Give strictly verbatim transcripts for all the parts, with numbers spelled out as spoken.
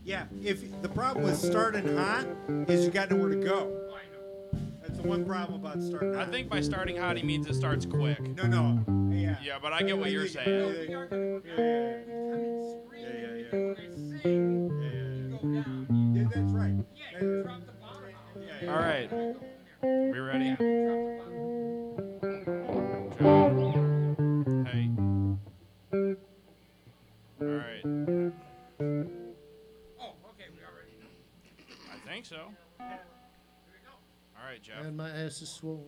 Yeah, if the problem with starting hot is you got nowhere to go. That's the one problem about starting hot. I think by starting hot, he means it starts quick. No, no. Yeah. Yeah, but I get what you're saying. Yeah, yeah, yeah, yeah, yeah. Yeah, that's right. All right. We ready? Hey. All right. Oh, okay, we are ready. I think so. All right, Jeff. And my ass is swollen.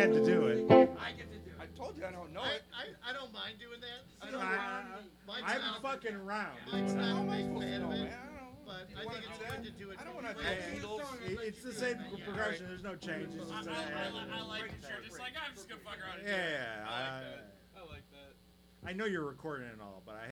had to do it. I get to do it. I told you I don't know I, it. I, I don't mind doing that. I I, don't mind. Mine's I'm not- fucking around. Mine's How not a am I big supposed to fan know, of man? it, I don't know. but You I wanna think it's do good that? to do it. I don't wanna do anyway. the Beatles. It- It's the same progression. There's no changes. It's, I, uh, I, I, I like that. You're just like, I'm just gonna fuck around. and do it. yeah, I like I, that. I like that. I know you're recording and all, but I